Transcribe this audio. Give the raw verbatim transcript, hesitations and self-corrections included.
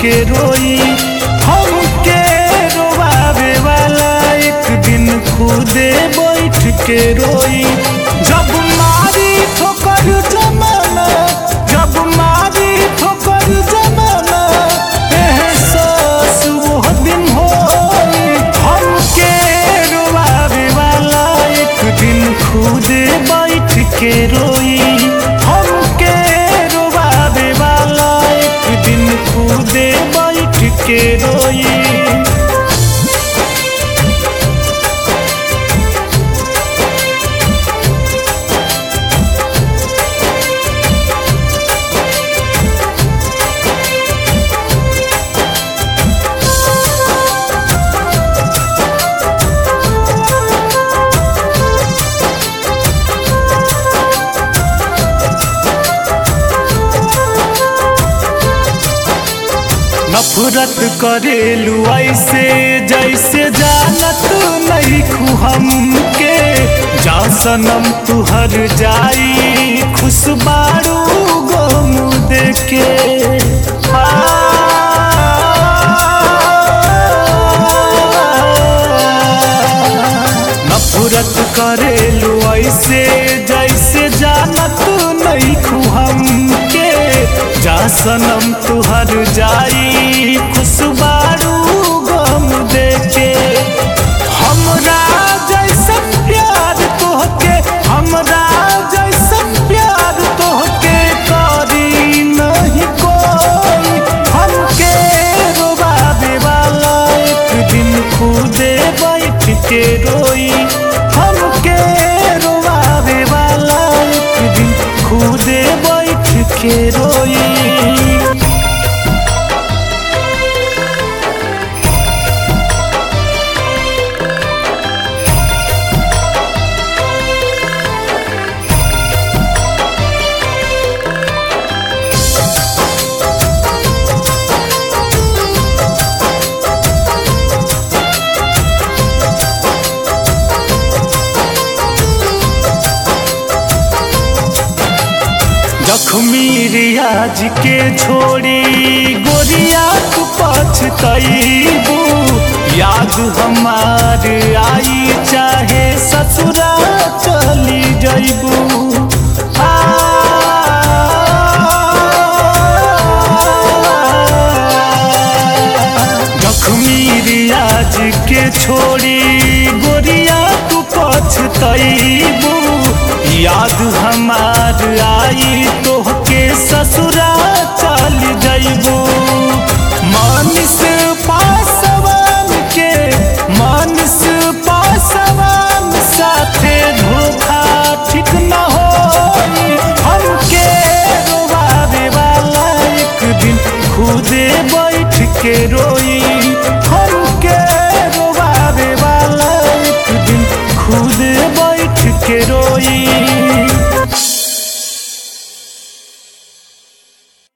के रोई। हमके रोवावे वाला एक दिन खुदे बैठ के रोई। जब मारी ठोकर जमाना, जब मारी ठोकर जमाना, एहसास वो दिन होई। हमके रोवावे वाला एक दिन खुदे बैठ के रोई। हमके रोवावे वाला एक दिन खुदे बैठ के रोई। नफरत करेलू ऐसे जैसे जानत नहीं खू हमके। जा सनम तुहर जाई खुशबारू गम देके। नफरत करेलू ऐसे जैसे जानत नहीं खू हमके। जा सनम तुहर जाई खुशबारू गम देके। हमरा जैसन प्यार तोहके, हमरा जैसन प्यार तोहके करी नहीं कोई। हमके रोवावे वाला एक दिन खुदे बैठ के रोई। हमके रोवावे वाला एक दिन खुदे बैठ के रोई। जख्मी रियाज के छोड़ी गोरिया तू पछतैबू। याद हमार आई चाहे ससुरा चली जैबू। जख्मी रियाज के छोड़ी गोरिया तू पछतैबू। याद हमार आई तोहके ससुरा चल जैबू। मानिस पासवान के, मानिस पासवान साथे धोखा ठीक न होई। हमके रोवावे वाला एक दिन खुदे बैठ के रोई।